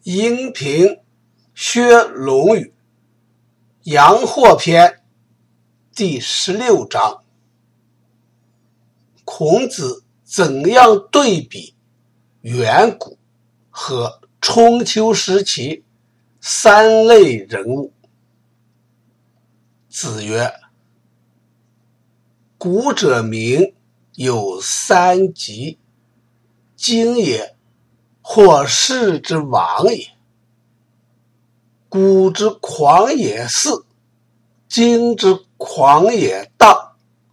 应评薛龙语阳货篇第16章。孔子怎样对比远古和春秋时期三类人物？子曰：古者名有三急，今也，或世之亡也。古之狂也肆，今之狂也荡。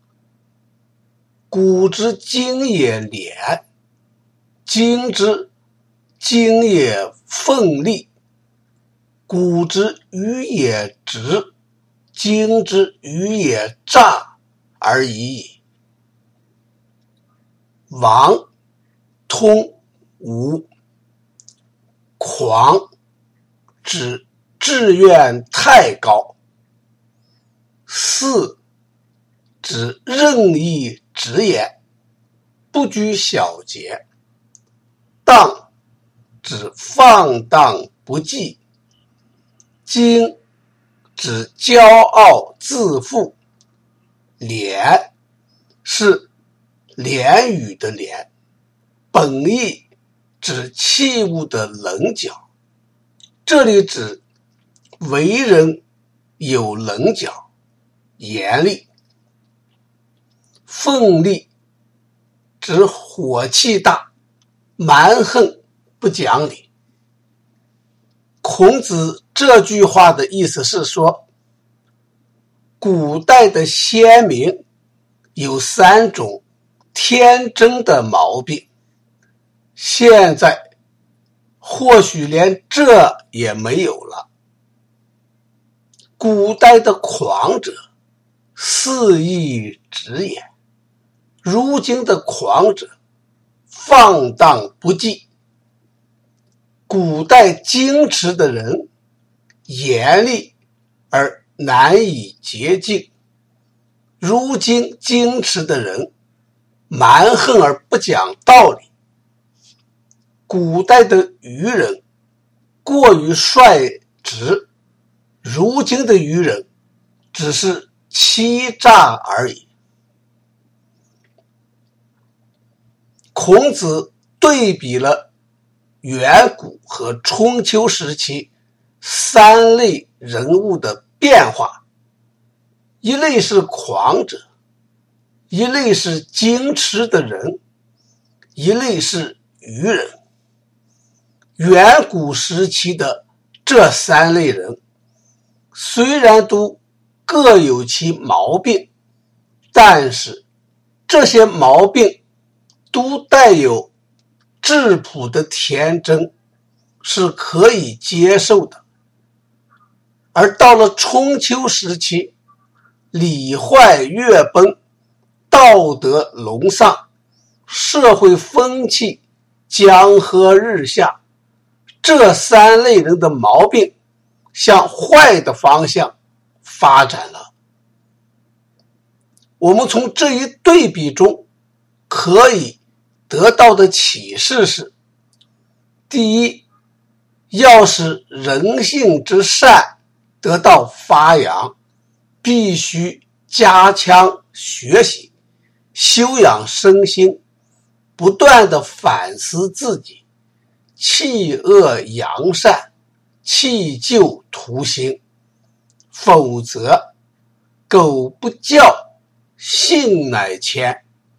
古之今也廉，今之今也奋力。古之愚也直，今之愚也诈而已矣。亡、通、无。狂指志愿太高，肆指任意直言，不拘小节，荡指放荡不羁，矜指骄傲自负，廉是廉语的廉，本意指器物的棱角，这里指为人有棱角，严厉。奋力指火气大，蛮横不讲理。孔子这句话的意思是说，古代的先民有3种天真的毛病，现在或许连这也没有了。古代的狂者肆意直言，如今的狂者放荡不羁。古代矜持的人严厉而难以接近，如今矜持的人蛮横而不讲道理。古代的愚人过于率直，如今的愚人只是欺诈而已。孔子对比了远古和春秋时期3类人物的变化，一类是狂者，一类是矜持的人，一类是愚人。远古时期的这3类人虽然都各有其毛病，但是这些毛病都带有质朴的天真，是可以接受的。而到了春秋时期，礼坏乐崩，道德沦丧，社会风气江河日下，这3类人的毛病向坏的方向发展了。我们从这一对比中可以得到的启示是：第一，要使人性之善得到发扬，必须加强学习，修养身心，不断地反思自己，弃恶扬善，弃旧图新，否则苟不教，性乃迁。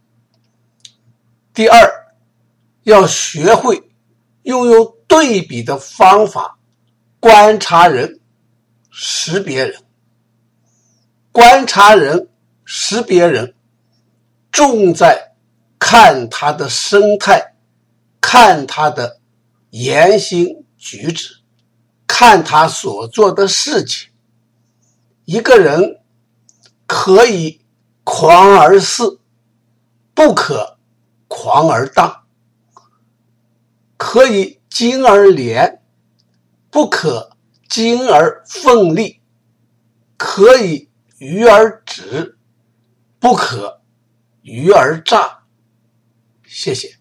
第二，要学会运用对比的方法观察人，识别人。观察人，识别人，重在看他的生态，看他的言行举止，看他所做的事情。一个人可以狂而肆，不可狂而荡；可以矜而廉，不可矜而奋力；可以愚而直，不可愚而诈。谢谢。